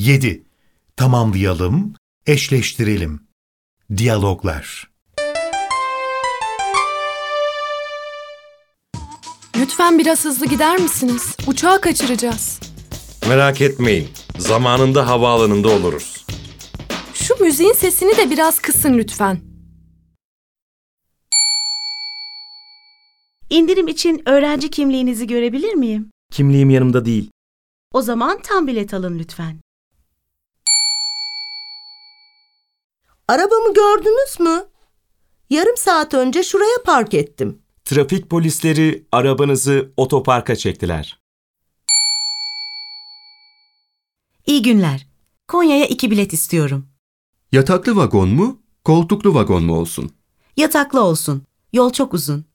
7. Tamamlayalım, eşleştirelim. Diyaloglar. Lütfen biraz hızlı gider misiniz? Uçağı kaçıracağız. Merak etmeyin, zamanında havaalanında oluruz. Şu müziğin sesini de biraz kısın lütfen. İndirim için öğrenci kimliğinizi görebilir miyim? Kimliğim yanımda değil. O zaman tam bilet alın lütfen. Arabamı gördünüz mü? Yarım saat önce şuraya park ettim. Trafik polisleri arabanızı otoparka çektiler. İyi günler. Konya'ya 2 bilet istiyorum. Yataklı vagon mu, koltuklu vagon mu olsun? Yataklı olsun. Yol çok uzun.